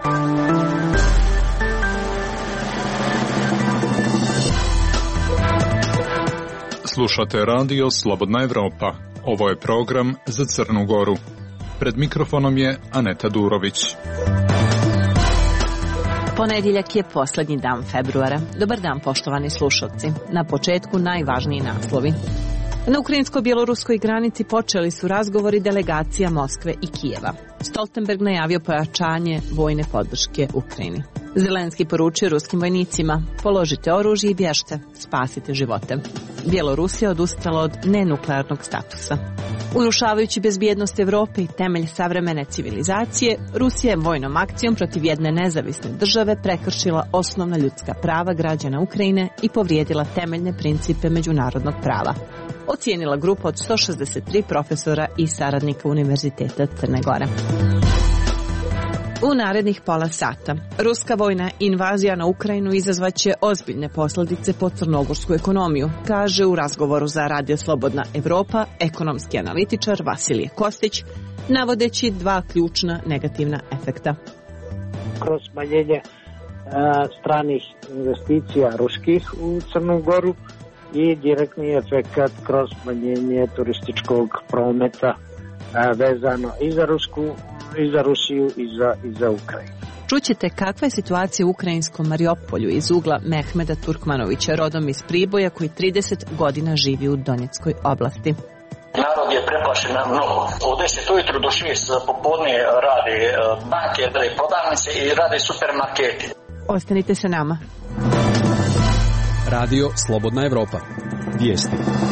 Slušate radio Slobodna Evropa. Ovo je program za Crnu Goru. Pred mikrofonom je Aneta Durović. Ponedjeljak je posljednji dan februara. Dobar dan, poštovani slušalci. Na početku najvažniji naslovi. Na ukrajinsko-bjeloruskoj granici počeli su razgovori delegacija Moskve i Kijeva. Stoltenberg najavio pojačanje vojne podrške Ukrajini. Zelenski poručio ruskim vojnicima: položite oružje i bježte, spasite živote. Bjelorusija odustala od nenuklearnog statusa. Urušavajući bezbjednost Evrope i temelj savremene civilizacije, Rusija je vojnom akcijom protiv jedne nezavisne države prekršila osnovna ljudska prava građana Ukrajine i povrijedila temeljne principe međunarodnog prava, ocijenila grupa od 163 profesora i saradnika Univerziteta Crne Gore. U narednih pola sata ruska vojna invazija na Ukrajinu izazvaće ozbiljne posljedice po crnogorsku ekonomiju, kaže u razgovoru za Radio Slobodna Evropa ekonomski analitičar Vasilije Kostić, navodeći dva ključna negativna efekta. Kroz smanjenje stranih investicija ruskih u Crnu Goru i direktni efekt kroz smanjenje turističkog prometa vezano i za Rusiju i za Ukrajinu. Čućete kakva je situacija u ukrajinskom Mariupolju iz ugla Mehmeda Turkmanovića, rodom iz Priboja, koji 30 godina živi u Donjeckoj oblasti. Narod je preplašen na mnogo. Od 10 ujutru do 6 popodne rade banke, rade prodavnice i rade supermarketi. Ostanite sa nama. Radio Slobodna Evropa. Vijesti.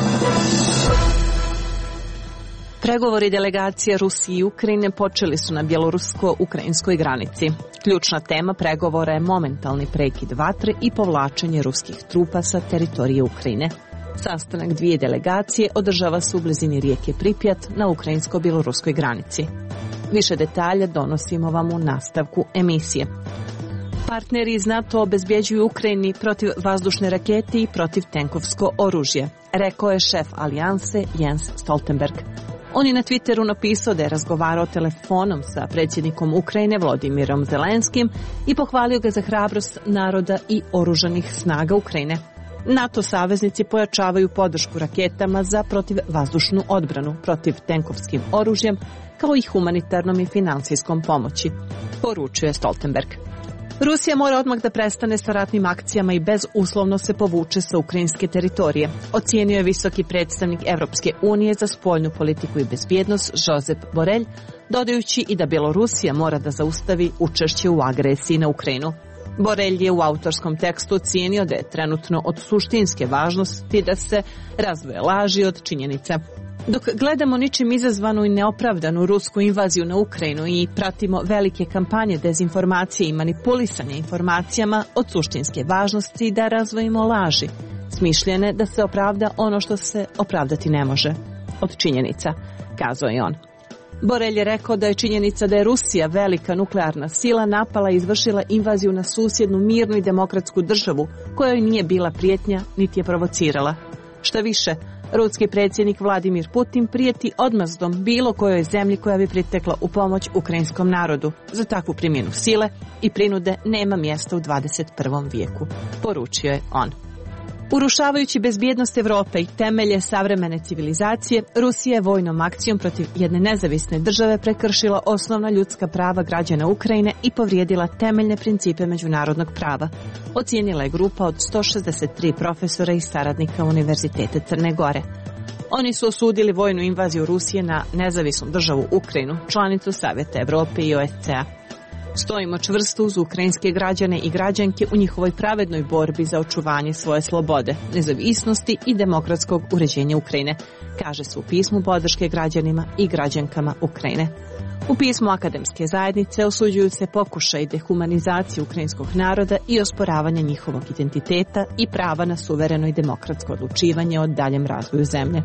Pregovori delegacije Rusije i Ukrajine počeli su na bjelorusko-ukrajinskoj granici. Ključna tema pregovora je momentalni prekid vatre i povlačenje ruskih trupa sa teritorije Ukrajine. Sastanak dvije delegacije održava se u blizini rijeke Pripjat na ukrajinsko-bjeloruskoj granici. Više detalja donosimo vam u nastavku emisije. Partneri iz NATO obezbjeđuju Ukrajini protiv vazdušne rakete i protiv tenkovsko oružje, rekao je šef alijanse Jens Stoltenberg. On je na Twitteru napisao da je razgovarao telefonom sa predsjednikom Ukrajine Volodimirom Zelenskim i pohvalio ga za hrabrost naroda i oružanih snaga Ukrajine. NATO saveznici pojačavaju podršku raketama za protivvazdušnu odbranu, protiv tenkovskim oružjem, kao i humanitarnom i financijskom pomoći, poručuje Stoltenberg. Rusija mora odmah da prestane sa ratnim akcijama i bezuslovno se povuče sa ukrajinske teritorije, ocijenio je visoki predstavnik Evropske unije za spoljnu politiku i bezbjednost Josep Borrell, dodajući i da Bjelorusija mora da zaustavi učešće u agresiji na Ukrajinu. Borrell je u autorskom tekstu ocijenio da je trenutno od suštinske važnosti da se razdvoje laži od činjenica. Dok gledamo ničim izazvanu i neopravdanu rusku invaziju na Ukrajinu i pratimo velike kampanje dezinformacije i manipulisanja informacijama, od suštinske važnosti da razvojimo laži, smišljene da se opravda ono što se opravdati ne može, od činjenica, kazao je on. Borrell je rekao da je činjenica da je Rusija, velika nuklearna sila, napala i izvršila invaziju na susjednu mirnu i demokratsku državu, kojoj nije bila prijetnja niti je provocirala. Šta više, ruski predsjednik Vladimir Putin prijeti odmazdom bilo kojoj zemlji koja bi pritekla u pomoć ukrajinskom narodu. Za takvu primjenu sile i prinude nema mjesta u 21. vijeku, poručio je on. Urušavajući bezbjednost Evrope i temelje savremene civilizacije, Rusija je vojnom akcijom protiv jedne nezavisne države prekršila osnovna ljudska prava građana Ukrajine i povrijedila temeljne principe međunarodnog prava, ocijenila je grupa od 163 profesora i saradnika Univerziteta Crne Gore. Oni su osudili vojnu invaziju Rusije na nezavisnu državu Ukrajinu, članicu Savjeta Evrope i OSCE-a. Stojimo čvrsto uz ukrajinske građane i građanke u njihovoj pravednoj borbi za očuvanje svoje slobode, nezavisnosti i demokratskog uređenja Ukrajine, kaže se u pismu podrške građanima i građankama Ukrajine. U pismu akademske zajednice osuđuju se pokušaj dehumanizacije ukrajinskog naroda i osporavanja njihovog identiteta i prava na suvereno i demokratsko odlučivanje o daljem razvoju zemlje.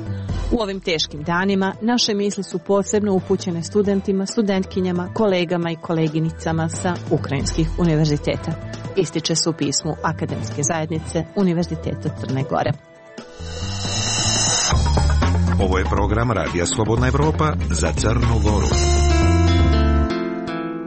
U ovim teškim danima naše misli su posebno upućene studentima, studentkinjama, kolegama i koleginicama sa ukrajinskih univerziteta, ističe se u pismu akademske zajednice Univerziteta Crne Gore. Ovo je program Radija Slobodna Evropa za Crnu Goru.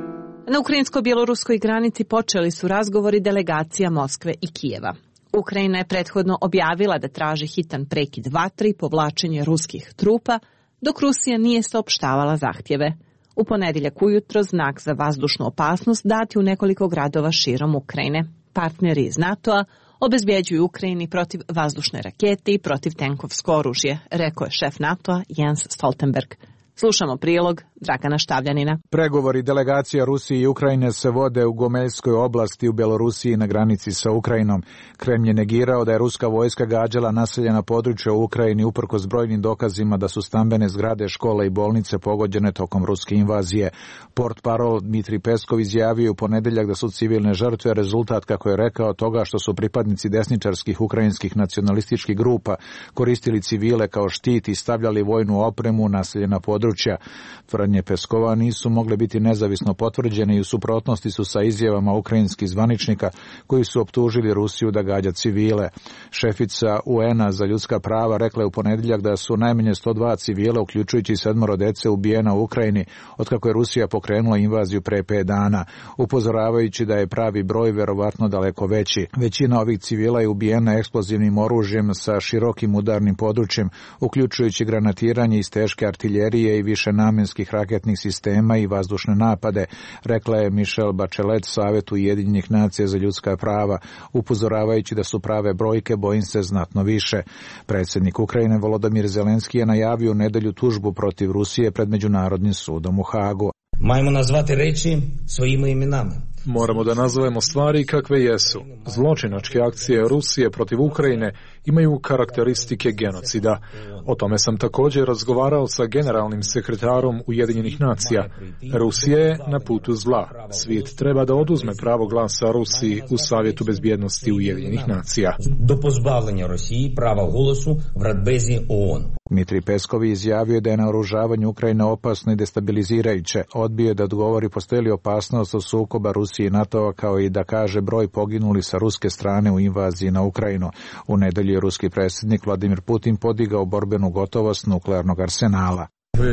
Na ukrajinsko-bjeloruskoj granici počeli su razgovori delegacija Moskve i Kijeva. Ukrajina je prethodno objavila da traži hitan prekid vatre i povlačenje ruskih trupa, dok Rusija nije saopštavala zahtjeve. U ponedjeljak ujutro znak za vazdušnu opasnost dati u nekoliko gradova širom Ukrajine. Partneri iz NATO-a obezbjeđuju Ukrajini protiv vazdušne rakete i protiv tenkovsko oružje, rekao je šef NATO-a Jens Stoltenberg. Slušamo prilog Dragana Štavljanina. Pregovori delegacija Rusije i Ukrajine se vode u Gomeljskoj oblasti u Bjelorusiji na granici sa Ukrajinom. Kremlj je negirao da je ruska vojska gađala naseljena područja u Ukrajini uprkos brojnim dokazima da su stambene zgrade, škole i bolnice pogođene tokom ruske invazije. Portparol Dmitrij Peskov izjavio u ponedjeljak da su civilne žrtve rezultat, kako je rekao, toga što su pripadnici desničarskih ukrajinskih nacionalističkih grupa koristili civile kao štit i stavljali vojnu opremu u naseljena područja. Tvrdnje Peskova nisu mogle biti nezavisno potvrđene i u suprotnosti su sa izjavama ukrajinskih zvaničnika koji su optužili Rusiju da gađa civile. Šefica UN-a za ljudska prava rekla je u ponedjeljak da su najmanje 102 civila, uključujući 7 djece, ubijena u Ukrajini otkako je Rusija pokrenula invaziju pre 5 dana, upozoravajući da je pravi broj verovatno daleko veći. Većina ovih civila je ubijena eksplozivnim oružjem sa širokim udarnim područjem, uključujući granatiranje iz teške artiljerije i višenamjenskih raketnih sistema i vazdušne napade, rekla je Michelle Bachelet Savetu Ujedinjenih nacija za ljudska prava, upozoravajući da su prave brojke, bojim se, znatno više. Predsjednik Ukrajine Volodymyr Zelenski je najavio u nedjelju tužbu protiv Rusije pred Međunarodnim sudom u Hagu. Majmo nazvati reči svojim imenama. Moramo da nazovemo stvari kakve jesu. Zločinačke akcije Rusije protiv Ukrajine imaju karakteristike genocida. O tome sam također razgovarao sa generalnim sekretarom Ujedinjenih nacija. Rusija je na putu zla. Svijet treba da oduzme pravo glasa Rusiji u Savjetu bezbjednosti Ujedinjenih nacija. Do pozbavljanja Rusiji prava glasu v Radbezi OON. Dmitrij Peskov izjavio da je naoružavanje Ukrajine opasno i destabilizirajuće. Odbio je da odgovori postoji li opasnost od sukoba Rusije i NATO-a, kao i da kaže broj poginuli sa ruske strane u invaziji na Ukrajinu. U nedjelju je ruski predsjednik Vladimir Putin podigao borbenu gotovost nuklearnog arsenala.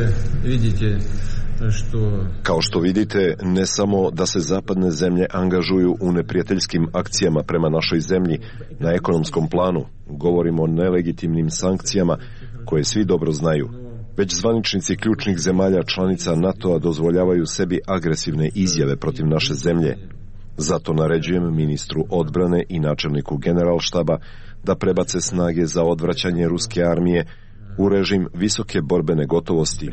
Kao što vidite, ne samo da se zapadne zemlje angažuju u neprijateljskim akcijama prema našoj zemlji na ekonomskom planu, govorimo o nelegitimnim sankcijama koje svi dobro znaju, već zvaničnici ključnih zemalja članica NATO-a dozvoljavaju sebi agresivne izjave protiv naše zemlje. Zato naređujem ministru odbrane i načelniku generalštaba da prebace snage za odvraćanje ruske armije u režim visoke borbene gotovosti.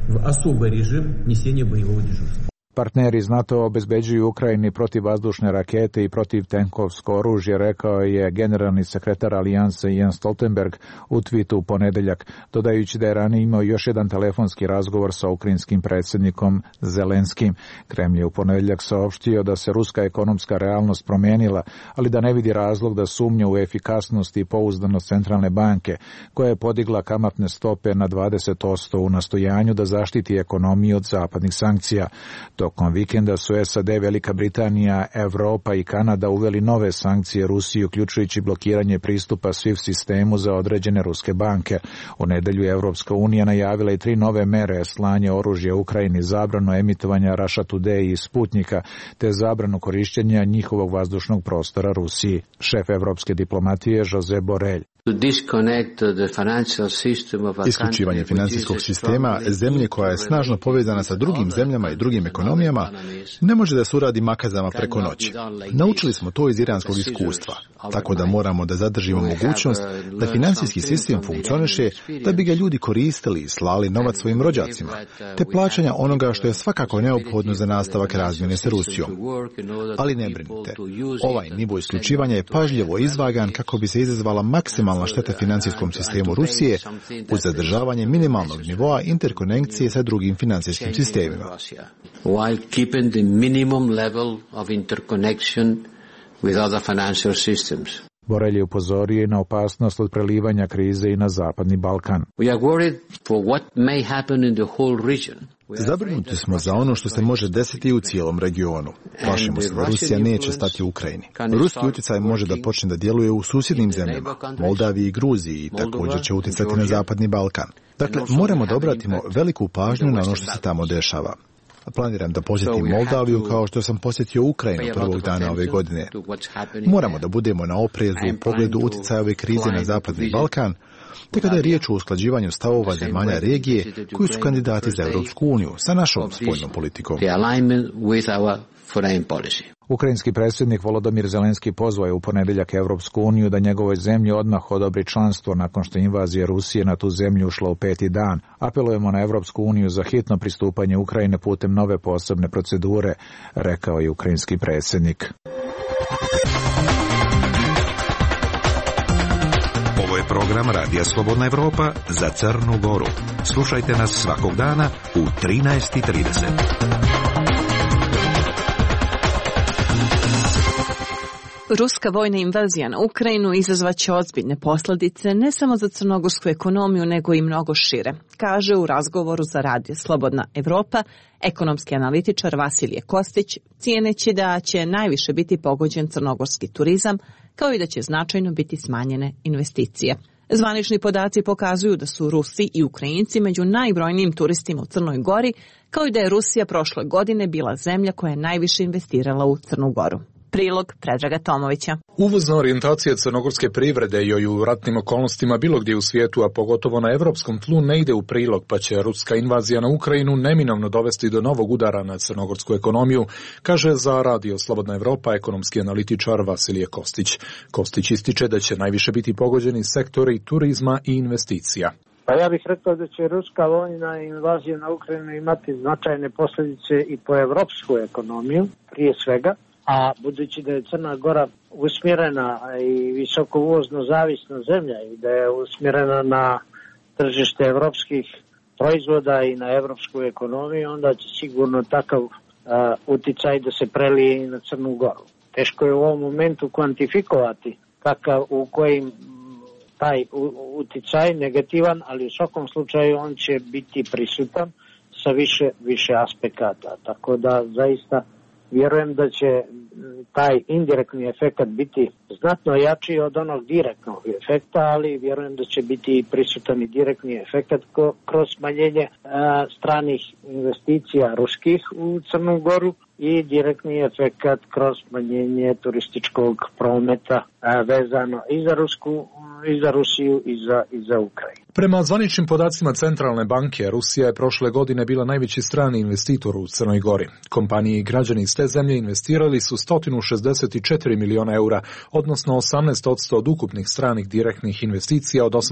Partneri iz NATO obezbeđuju Ukrajini protiv vazdušne rakete i protiv tenkovsko oružje, rekao je generalni sekretar alijanse Jens Stoltenberg u twitu u ponedjeljak, dodajući da je ranije imao još jedan telefonski razgovor sa ukrajinskim predsjednikom Zelenskim. Kremlj je u ponedjeljak saopštio da se ruska ekonomska realnost promijenila, ali da ne vidi razlog da sumnja u efikasnost i pouzdanost centralne banke, koja je podigla kamatne stope na 20% u nastojanju da zaštiti ekonomiju od zapadnih sankcija. Tokom vikenda su SAD, Velika Britanija, Evropa i Kanada uveli nove sankcije Rusiji, uključujući blokiranje pristupa SWIFT sistemu za određene ruske banke. U nedjelju je Evropska unija najavila i 3 nove mere: slanje oružja Ukrajini, zabranu emitovanja Russia Today i Sputnika, te zabranu korištenja njihovog vazdušnog prostora Rusiji. Šef evropske diplomatije Josep Borrell. Isključivanje financijskog sistema zemlje koja je snažno povezana sa drugim zemljama i drugim ekonomijama ne može da se uradi makazama preko noći. Naučili smo to iz iranskog iskustva, tako da moramo da zadržimo mogućnost da financijski sistem funkcioniše, da bi ga ljudi koristili i slali novac svojim rođacima, te plaćanja onoga što je svakako neophodno za nastavak razmjene sa Rusijom. Ali ne brinite, ovaj nivo isključivanja je pažljivo izvagan kako bi se izazvala maksimalna šteta financijskom sistemu Rusije uz zadržavanje minimalnog nivoa interkonekcije sa drugim financijskim sistemima. Borrell je upozorio i na opasnost od prelivanja krize i na Zapadni Balkan. Zabrinuti smo za ono što se može desiti u cijelom regionu. Plašimo se da Rusija neće stati u Ukrajini. Ruski utjecaj može da počne da djeluje u susjednim zemljama, Moldaviji i Gruziji, i također će utjecati na Zapadni Balkan. Dakle, moramo da obratimo veliku pažnju na ono što se tamo dešava. Planiram da posjetim Moldaviju kao što sam posjetio Ukrajinu prvog dana ove godine. Moramo da budemo na oprezu u pogledu utjecaja ove krize na Zapadni Balkan, te kada je riječ o usklađivanju stavova zemalja regije koji su kandidati za Europsku uniju sa našom spoljnom politikom. Ukrajinski predsjednik Volodymyr Zelenski pozvao je u ponedjeljak Europsku uniju da njegovoj zemlji odmah odobri članstvo nakon što je invazija Rusije na tu zemlju ušla u 5. dan. Apelujemo na Europsku uniju za hitno pristupanje Ukrajine putem nove posebne procedure, rekao je ukrajinski predsjednik. Ovo je program Radija Slobodna Evropa za Crnu Goru. Slušajte nas svakog dana u 13:30. Ruska vojna invazija na Ukrajinu izazvaće ozbiljne posljedice ne samo za crnogorsku ekonomiju, nego i mnogo šire, kaže u razgovoru za Radio Slobodna Evropa ekonomski analitičar Vasilije Kostić, cijeneći da će najviše biti pogođen crnogorski turizam, kao i da će značajno biti smanjene investicije. Zvanični podaci pokazuju da su Rusi i Ukrajinci među najbrojnijim turistima u Crnoj Gori, kao i da je Rusija prošle godine bila zemlja koja je najviše investirala u Crnu Goru. Prilog Predraga Tomovića. Uvozna orijentacija crnogorske privrede joj u ratnim okolnostima bilo gdje u svijetu, a pogotovo na europskom tlu, ne ide u prilog, pa će ruska invazija na Ukrajinu neminovno dovesti do novog udara na crnogorsku ekonomiju, kaže za Radio Slobodna Evropa ekonomski analitičar Vasilije Kostić. Kostić ističe da će najviše biti pogođeni sektori turizma i investicija. Pa ja bih rekao da će ruska vojna invazija na Ukrajinu imati značajne posljedice i po evropsku ekonomiju, prije svega. A budući da je Crna Gora usmjerena i visoko uvozno zavisna zemlja i da je usmjerena na tržište evropskih proizvoda i na evropsku ekonomiju, onda će sigurno takav uticaj da se prelije i na Crnu Goru. Teško je u ovom momentu kvantifikovati u kojim taj uticaj negativan, ali u svakom slučaju on će biti prisutan sa više aspekata. Tako da zaista vjerujem da će taj indirektni efekt biti znatno jači od onog direktnog efekta, ali vjerujem da će biti prisutan i direktni efekt kroz smanjenje stranih investicija ruskih u Crnu Goru i direktni efekt kroz smanjenje turističkog prometa vezano i za Rusiju i za Ukrajinu. Prema zvaničnim podacima Centralne banke, Rusija je prošle godine bila najveći strani investitor u Crnoj Gori. Kompanije i građani iz te zemlje investirali su 164 miliona eura, odnosno 18% od ukupnih stranih direktnih investicija od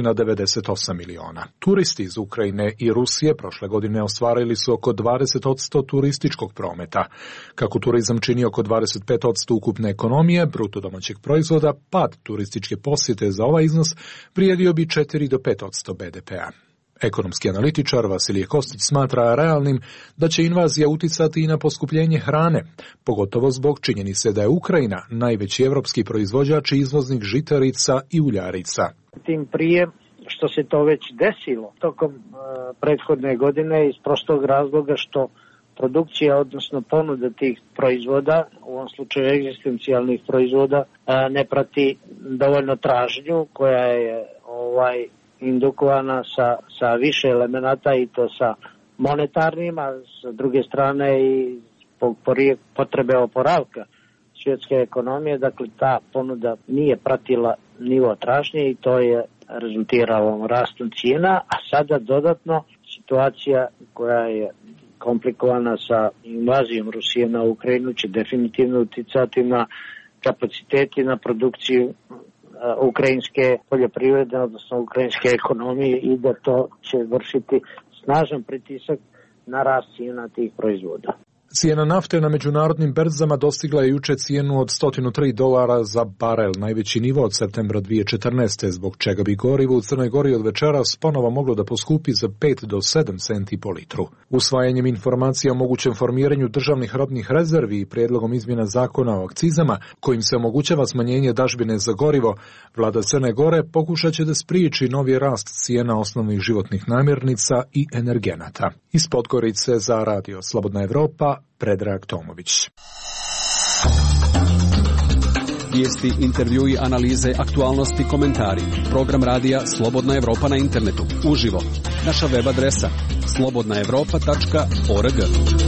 898 miliona. Turisti iz Ukrajine i Rusije prošle godine ostvarili su oko 20% turističkog prometa. Kako turizam čini oko 25% ukupne ekonomije, bruto domaćeg proizvoda, pad turističke posjete za ovaj iznos vrijedio bi 4 do 5% BDP-a. Ekonomski analitičar Vasilije Kostić smatra realnim da će invazija uticati i na poskupljenje hrane, pogotovo zbog činjenice da je Ukrajina najveći evropski proizvođač i izvoznik žitarica i uljarica. Tim prije što se to već desilo tokom prethodne godine iz prostog razloga što produkcija, odnosno ponuda tih proizvoda, u ovom slučaju egzistencijalnih proizvoda, ne prati dovoljno tražnju koja je indukovana sa više elemenata i to sa monetarnim, a s druge strane i potrebe oporavka svjetske ekonomije. Dakle, ta ponuda nije pratila nivo tražnje i to je rezultiralo rastom cijena, a sada dodatno situacija koja je komplikovana sa invazijom Rusije na Ukrajinu će definitivno uticati na kapacitet i na produkciju ukrajinske poljoprivrede, odnosno ukrajinske ekonomije i da to će vršiti snažan pritisak na rast cijena tih proizvoda. Cijena nafte na međunarodnim berzama dostigla je jučer cijenu od $103 za barel, najveći nivo od septembra 2014. zbog čega bi gorivo u Crnoj Gori od večeras ponovo moglo da poskupi za 5 do 7 centi po litru. Usvajanjem informacija o mogućem formiranju državnih robnih rezervi i prijedlogom izmjena zakona o akcizama, kojim se omogućava smanjenje dažbine za gorivo, vlada Crne Gore pokušat će da spriječi novi rast cijena osnovnih životnih namirnica i energenata. Iz Podgorice za Radio Slobodna Evropa, Predrag Tomović. Vijesti, intervjui, analize, aktualnosti, komentari. Program radija Slobodna Evropa na internetu. Uživo. Naša web adresa slobodnaevropa.org.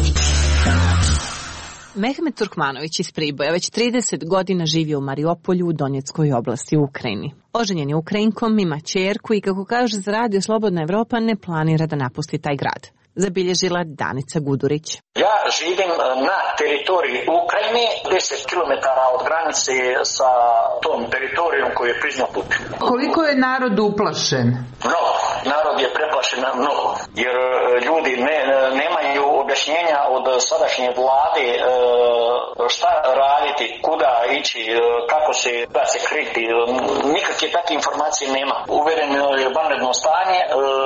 Mehmet Turkmanović iz Priboja već 30 godina živi u Mariupolju u Donjeckoj oblasti u Ukrajini. Oženjen je Ukrajinkom, ima ćerku i, kako kaže za radio Slobodna Evropa, ne planira da napusti taj grad. Zabilježila Danica Gudurić. Ja živim na teritoriji Ukrajine, 10 km od granice sa tom teritorijom koju je priznao Putin. Koliko je narod uplašen? Mnogo. Narod je preplašen mnogo, jer ljudi nemaju objašnjenja od sadašnje vlade šta raditi, kuda ići, kako se da se kriti. Nikakve takve informacije nema. Uvedeno je vanredno stanje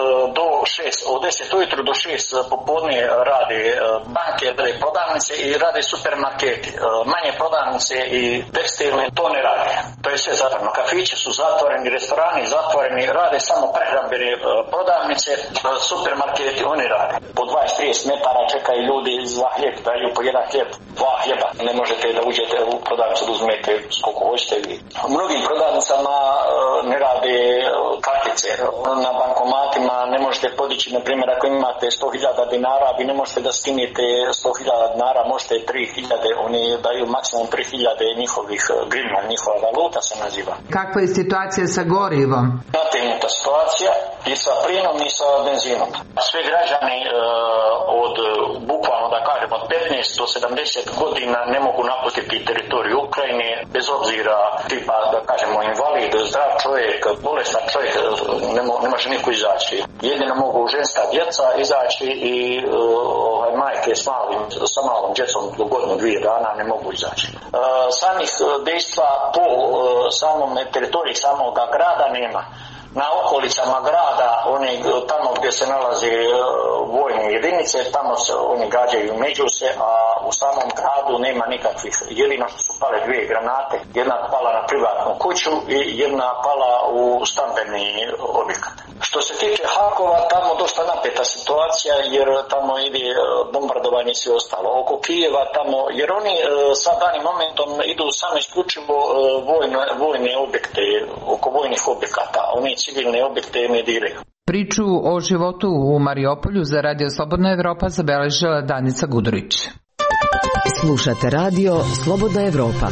od 10 ujutru do 6 popodne rade banke, rade prodavnice i rade supermarketi. Manje prodavnice i tekstilne to ne rade. To je sve zatvoreno. Kafići su zatvoreni, restorani zatvoreni, rade samo prehrambene prodavnice, supermarketi oni rade. Po 20-30 metara čekaju ljudi za hljeb, daju po jedan hljeb, 2 hljeba. Ne možete da uđete u prodavnicu da uzmete koliko hoćete vi. U mnogim prodavnicama ne rade kartice. Na bankomatima ne možete podići, na primjer, ako imate 100.000 dinara, vi ne možete da skinete 100.000 dinara, možete 3.000, oni daju maksimum 3.000 njihovih grivna, njihova valuta se naziva. Kakva je situacija sa gorivom? Nategnuta situacija i sa plinom i sa benzinom. Svi građani od bukvalno da kažemo od 15 do 70 godina ne mogu napustiti teritoriju Ukrajine, bez obzira tipa da kažemo invalid, zdrav čovjek, bolestan čovjek, ne može niko izaći. Jedino mogu ženska djeca izaći i majke sa malom djecom do godinu 2 dana ne mogu izaći. Samih dejstva po samom teritoriji samog grada nema. Na okolicama grada, tamo gdje se nalaze vojne jedinice, tamo se oni gađaju među se, a u samom gradu nema nikakvih. Jedino što su pale 2 granate, jedna pala na privatnu kuću i jedna pala u stambeni objekat. Što se tiče Hakova, tamo dosta napeta situacija, jer tamo ide bombardovanje i sve ostalo. Oko Kijeva tamo, jer oni sa danim momentom idu samo isključivo vojne objekte, oko vojnih objekata. Oni civilne objekte ne diraju. Priču o životu u Mariupolju za radio Slobodna Evropa zabeležila Danica Gudurić. Slušate radio Slobodna Evropa.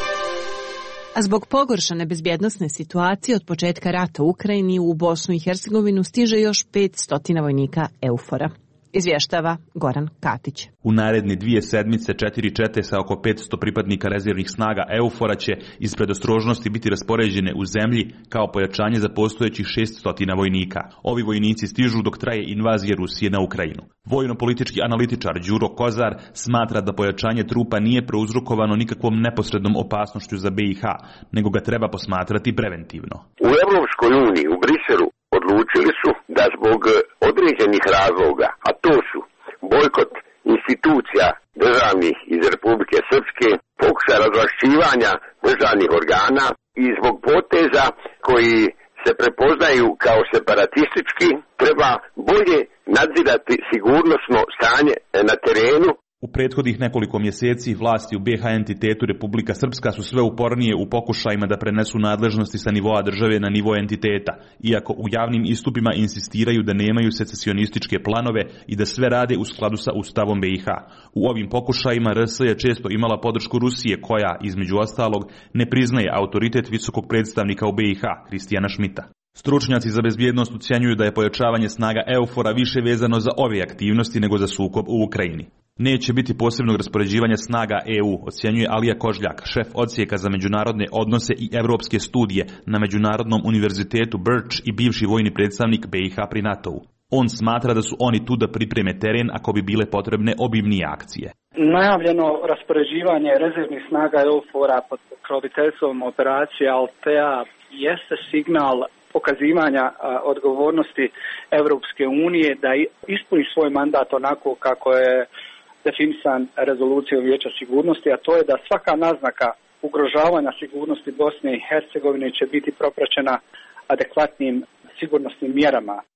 A zbog pogoršane bezbjednosne situacije od početka rata u Ukrajini u Bosnu i Hercegovinu stiže još 500 vojnika EUFOR-a. Izvještava Goran Katić. U naredne 2 sedmice 4 čete sa oko 500 pripadnika rezervnih snaga EUFOR-a će iz predostrožnosti biti raspoređene u zemlji kao pojačanje za postojećih 600 vojnika. Ovi vojnici stižu dok traje invazija Rusije na Ukrajinu. Vojno-politički analitičar Đuro Kozar smatra da pojačanje trupa nije prouzrokovano nikakvom neposrednom opasnošću za BiH, nego ga treba posmatrati preventivno. U Evropskoj uniji, u Briselu, odlučili su da zbog određenih razloga, a to su bojkot institucija državnih iz Republike Srpske, pokušaj razvlašćivanja državnih organa i zbog poteza koji se prepoznaju kao separatistički, treba bolje nadzirati sigurnosno stanje na terenu. U prethodnih nekoliko mjeseci vlasti u BiH entitetu Republika Srpska su sve upornije u pokušajima da prenesu nadležnosti sa nivoa države na nivo entiteta, iako u javnim istupima insistiraju da nemaju secesionističke planove i da sve rade u skladu sa Ustavom BiH. U ovim pokušajima RS je često imala podršku Rusije koja, između ostalog, ne priznaje autoritet visokog predstavnika u BiH, Kristijana Šmita. Stručnjaci za bezbjednost ocjenjuju da je pojačavanje snaga EUFOR-a više vezano za ove aktivnosti nego za sukob u Ukrajini. Neće biti posebnog raspoređivanja snaga EU, ocjenjuje Alija Kožljak, šef odsjeka za međunarodne odnose i evropske studije na Međunarodnom univerzitetu Birch i bivši vojni predstavnik BiH pri NATO-u. On smatra da su oni tu da pripreme teren ako bi bile potrebne obimnije akcije. Najavljeno raspoređivanje rezervnih snaga EUFOR-a pod pokroviteljstvom operacije Altea jeste signal pokazivanja odgovornosti Europske unije da ispuni svoj mandat onako kako je definisan rezolucijom Vijeća sigurnosti, a to je da svaka naznaka ugrožavanja sigurnosti Bosne i Hercegovine će biti propraćena adekvatnim sigurnosnim mjerama.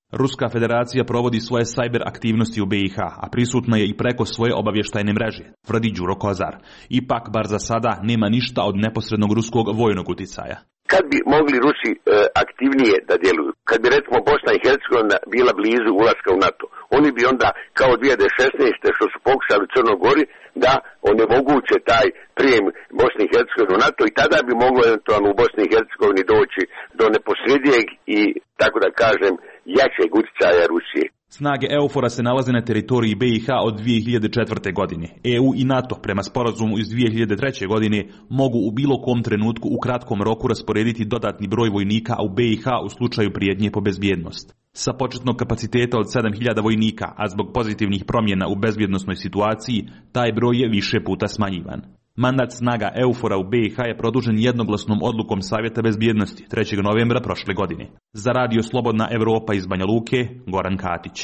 Ruska federacija provodi svoje sajber aktivnosti u BiH, a prisutna je i preko svoje obavještajne mreže, tvrdi Đuro Kozar. Ipak, bar za sada, nema ništa od neposrednog ruskog vojnog uticaja. Kad bi mogli Rusi aktivnije da djeluju, kad bi recimo Bosna i Hercegovina bila blizu ulaska u NATO, oni bi onda kao 2016. što su pokušali u Crnoj Gori da onemoguće taj prijem Bosne i Hercegovine u NATO i tada bi moglo eventualno u Bosni i Hercegovini doći do neposrednijeg i, tako da kažem, jačeg utjecaja Rusije. Snage EUFOR-a se nalaze na teritoriji BiH od 2004. godine. EU i NATO, prema sporazumu iz 2003. godine, mogu u bilo kom trenutku u kratkom roku rasporediti dodatni broj vojnika u BiH u slučaju prijetnje po bezbjednost. Sa početnog kapaciteta od 7000 vojnika, a zbog pozitivnih promjena u bezbjednosnoj situaciji, taj broj je više puta smanjivan. Mandat snaga EUFOR-a u BiH je produžen jednoglasnom odlukom Savjeta bezbjednosti 3. novembra prošle godine. Za Radio Slobodna Evropa iz Banja Luke, Goran Katić.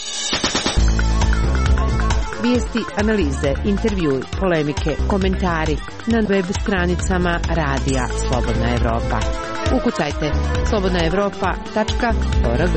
Vijesti, analize, intervjui, polemike, komentari na web stranicama Radija Slobodna Evropa. Ukucajte slobodnaevropa.org.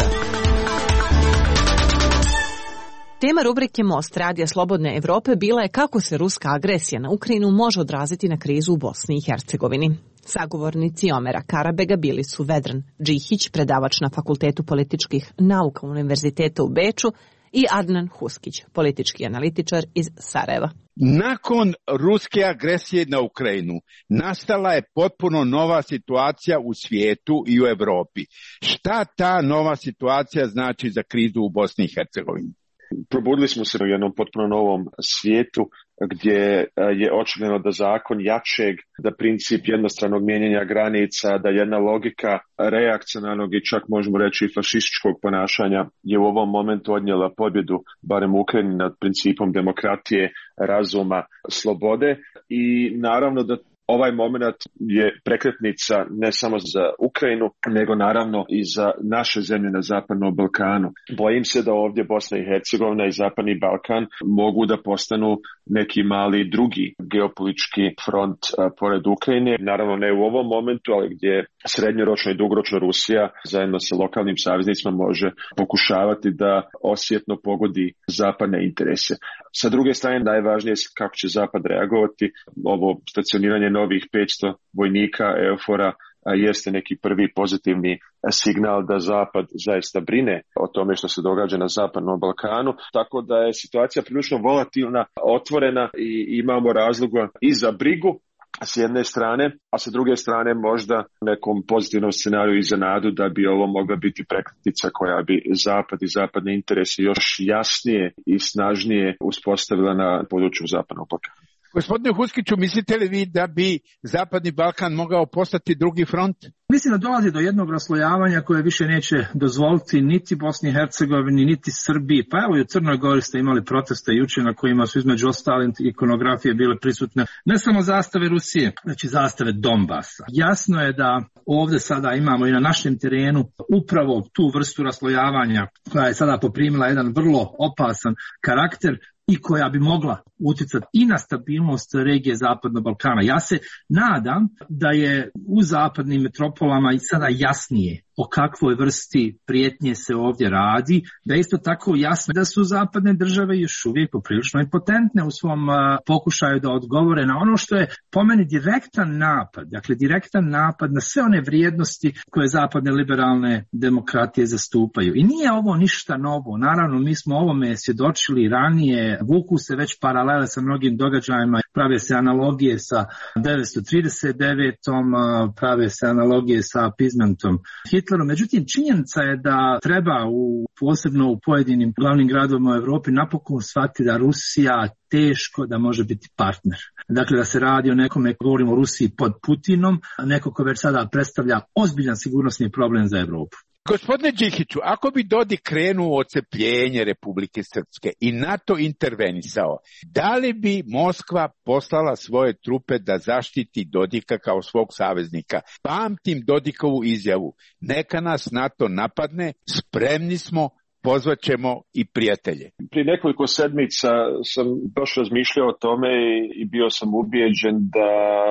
Tema rubrike Most Radija Slobodne Evrope bila je kako se ruska agresija na Ukrajinu može odraziti na krizu u Bosni i Hercegovini. Sagovornici Omera Karabega bili su Vedran Džihić, predavač na Fakultetu političkih nauka Univerziteta u Beču, i Adnan Huskić, politički analitičar iz Sarajeva. Nakon ruske agresije na Ukrajinu nastala je potpuno nova situacija u svijetu i u Europi. Šta ta nova situacija znači za krizu u Bosni i Hercegovini? Probudili smo se u jednom potpuno novom svijetu gdje je očigledno da zakon jačeg, da princip jednostranog mijenjanja granica, da jedna logika reakcionarnog i čak možemo reći fašističkog ponašanja je u ovom momentu odnijela pobjedu, barem u Ukrajini, nad principom demokratije, razuma, slobode i naravno da ovaj moment je prekretnica ne samo za Ukrajinu, nego naravno i za naše zemlje na Zapadnom Balkanu. Bojim se da ovdje Bosna i Hercegovina i Zapadni Balkan mogu da postanu neki mali drugi geopolitički front pored Ukrajine. Naravno ne u ovom momentu, ali gdje srednjoročno i dugoročno Rusija zajedno sa lokalnim saveznicima može pokušavati da osjetno pogodi zapadne interese. Sa druge strane, najvažnije je kako će Zapad reagovati. Ovo stacioniranje novih 500 vojnika EUFOR-a jeste neki prvi pozitivni signal da Zapad zaista brine o tome što se događa na Zapadnom Balkanu, tako da je situacija prilično volatilna, otvorena i imamo razloga i za brigu s jedne strane, a sa druge strane možda nekom pozitivnom scenariju i za nadu da bi ovo mogla biti prekretnica koja bi Zapad i zapadne interese još jasnije i snažnije uspostavila na području Zapadnog Balkana. Gospodine Huskiću, mislite li vi da bi Zapadni Balkan mogao postati drugi front? Mislim da dolazi do jednog raslojavanja koje više neće dozvoliti niti Bosni i Hercegovini, niti Srbiji. Pa evo i u Crnoj Gori ste imali proteste jučer na kojima su između ostalih ikonografije bile prisutne ne samo zastave Rusije, već i zastave Donbasa. Jasno je da ovdje sada imamo i na našem terenu upravo tu vrstu raslojavanja koja je sada poprimila jedan vrlo opasan karakter i koja bi mogla utjecati i na stabilnost regije Zapadnog Balkana. Ja se nadam da je u zapadnim metropolama i sada jasnije o kakvoj vrsti prijetnje se ovdje radi, da je isto tako jasno da su zapadne države još uvijek poprilično impotentne u svom pokušaju da odgovore na ono što je po meni direktan napad, dakle direktan napad na sve one vrijednosti koje zapadne liberalne demokratije zastupaju. I nije ovo ništa novo, naravno mi smo ovome svjedočili ranije, vuku se već paralele sa mnogim događajima, prave se analogije sa 1939. Prave se analogije sa appeasementom Hitlerom. Međutim, činjenica je da treba posebno u pojedinim glavnim gradovima u Europi napokon shvatiti da Rusija teško da može biti partner. Dakle, da se radi o nekome, govorimo o Rusiji pod Putinom, neko ko već sada predstavlja ozbiljan sigurnosni problem za Europu. Gospodine Džihiću, ako bi Dodik krenuo ocepljenje Republike Srpske i NATO intervenisao, da li bi Moskva poslala svoje trupe da zaštiti Dodika kao svog saveznika? Pamtim Dodikovu izjavu, neka nas NATO napadne, spremni smo pozvaćemo i prijatelje. Prije nekoliko sedmica sam baš razmišljao o tome i bio sam ubijeđen da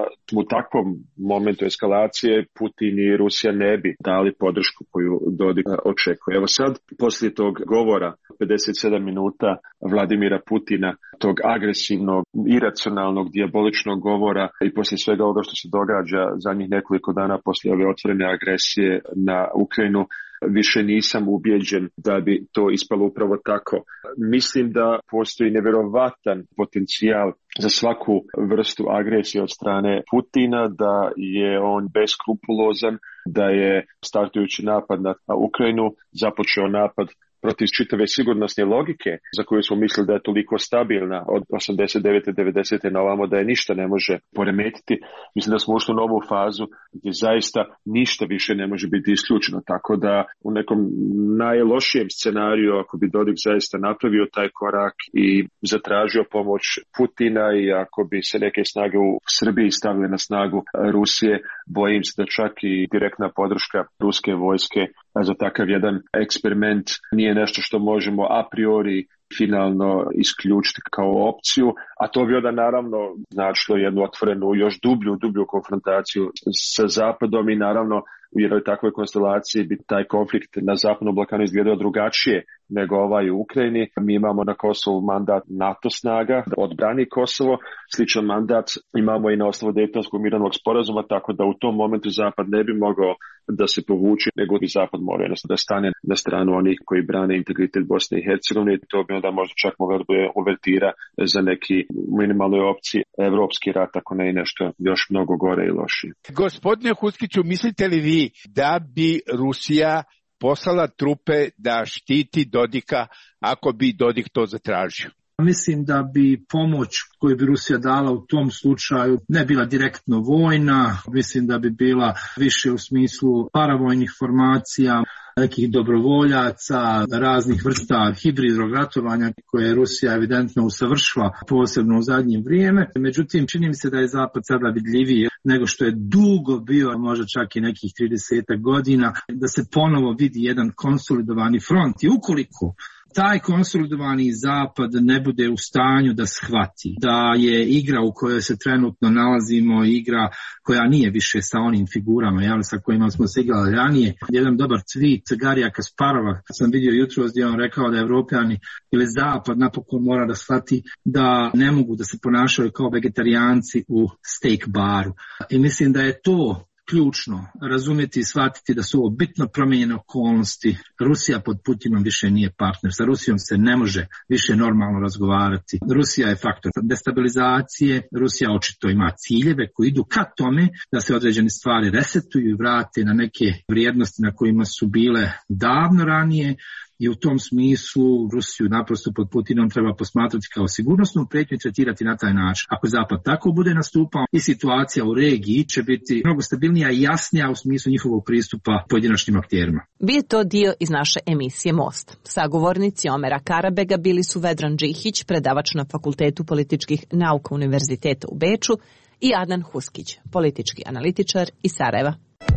u takvom momentu eskalacije Putin i Rusija ne bi dali podršku koju Dodik očekuje. Evo sad, poslije tog govora 57 minuta Vladimira Putina, tog agresivnog, iracionalnog, dijaboličnog govora i poslije svega ovoga što se događa zadnjih nekoliko dana poslije ove otvorene agresije na Ukrajinu, više nisam ubijeđen da bi to ispalo upravo tako. Mislim da postoji nevjerovatan potencijal za svaku vrstu agresije od strane Putina, da je on beskrupulozan, da je startujući napad na Ukrajinu započeo napad protiv čitave sigurnosne logike za koju smo mislili da je toliko stabilna od 89. 90. na ovamo da je ništa ne može poremetiti. Mislim da smo ušli u novu fazu gdje zaista ništa više ne može biti isključeno. Tako da u nekom najlošijem scenariju, ako bi Dodik zaista napravio taj korak i zatražio pomoć Putina i ako bi se neke snage u Srbiji stavile na snagu Rusije, bojim se da čak i direktna podrška ruske vojske za takav jedan eksperiment nije nešto što možemo a priori finalno isključiti kao opciju, a to bi onda naravno značilo jednu otvorenu, još dublju konfrontaciju sa Zapadom i naravno u jednoj takvoj konstelaciji bi taj konflikt na Zapadnom Balkanu izgledao drugačije nego ovaj u Ukrajini. Mi imamo na Kosovu mandat NATO snaga da odbrani Kosovo, sličan mandat imamo i na osnovu Dejtonskog mirovnog sporazuma, tako da u tom momentu Zapad ne bi mogao da se povuče, nego bi Zapad morao da stane na stranu onih koji brane integritet Bosne i Hercegovine. To bi onda možda čak moglo da bude uvertira za neki minimalnoj opciji evropski rat, ako ne i nešto još mnogo gore i lošije. Gospodine Huskiću, mislite li vi da bi Rusija poslala trupe da štiti Dodika ako bi Dodik to zatražio? Mislim da bi pomoć koju bi Rusija dala u tom slučaju ne bila direktno vojna, mislim da bi bila više u smislu paravojnih formacija, nekih dobrovoljaca, raznih vrsta hibridnog ratovanja koje je Rusija evidentno usavršila posebno u zadnje vrijeme. Međutim, čini mi se da je Zapad sada vidljiviji nego što je dugo bio, možda čak i nekih 30 godina, da se ponovo vidi jedan konsolidovani front. I ukoliko taj konsolidovani Zapad ne bude u stanju da shvati da je igra u kojoj se trenutno nalazimo igra koja nije više sa onim figurama sa kojima smo se igrali ranije. Jedan dobar tweet Garija Kasparova sam vidio jutros gdje on rekao da Evropljani ili Zapad napokon mora da shvati da ne mogu da se ponašaju kao vegetarijanci u steak baru. I mislim da je to ključno razumjeti i shvatiti da su ovo bitno promijenjene okolnosti. Rusija pod Putinom više nije partner. Sa Rusijom se ne može više normalno razgovarati. Rusija je faktor destabilizacije. Rusija očito ima ciljeve koji idu ka tome da se određene stvari resetuju i vrate na neke vrijednosti na kojima su bile davno ranije. I u tom smislu Rusiju naprosto pod Putinom treba posmatrati kao sigurnosnu prijetnju i tretirati na taj način. Ako Zapad tako bude nastupao i situacija u regiji će biti mnogo stabilnija i jasnija u smislu njihovog pristupa pojedinačnim akterima. Bio to dio iz naše emisije Most. Sagovornici Omera Karabega bili su Vedran Džihić, predavač na Fakultetu političkih nauka Univerziteta u Beču, i Adnan Huskić, politički analitičar iz Sarajeva.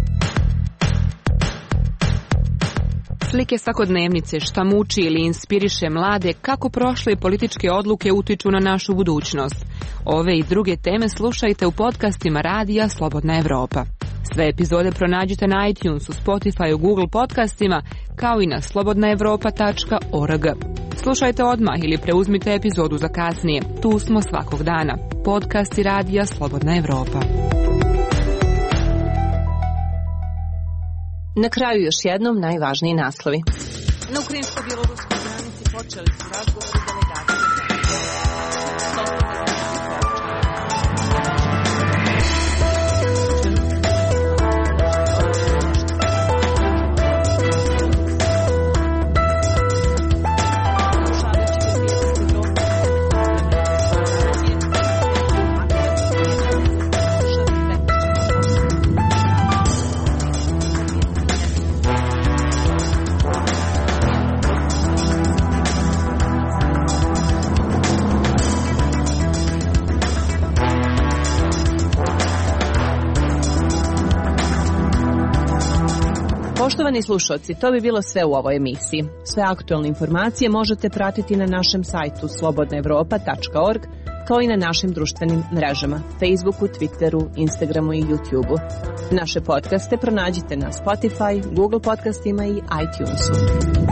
Slike svakodnevnice, šta muči ili inspiriše mlade, kako prošle političke odluke utiču na našu budućnost. Ove i druge teme slušajte u podcastima Radija Slobodna Evropa. Sve epizode pronađite na iTunesu, Spotify, Google podcastima, kao i na slobodnaevropa.org. Slušajte odmah ili preuzmite epizodu za kasnije. Tu smo svakog dana. Podcasti Radija Slobodna Evropa. Na kraju još jednom najvažniji naslovi. Na ukrajinsko-bjeloruskoj granici počeli su razgovori delegacije. Poštovani slušalci, to bi bilo sve u ovoj emisiji. Sve aktualne informacije možete pratiti na našem sajtu slobodnaevropa.org, kao i na našim društvenim mrežama, Facebooku, Twitteru, Instagramu i YouTubeu. Naše podcaste pronađite na Spotify, Google podcastima i iTunesu.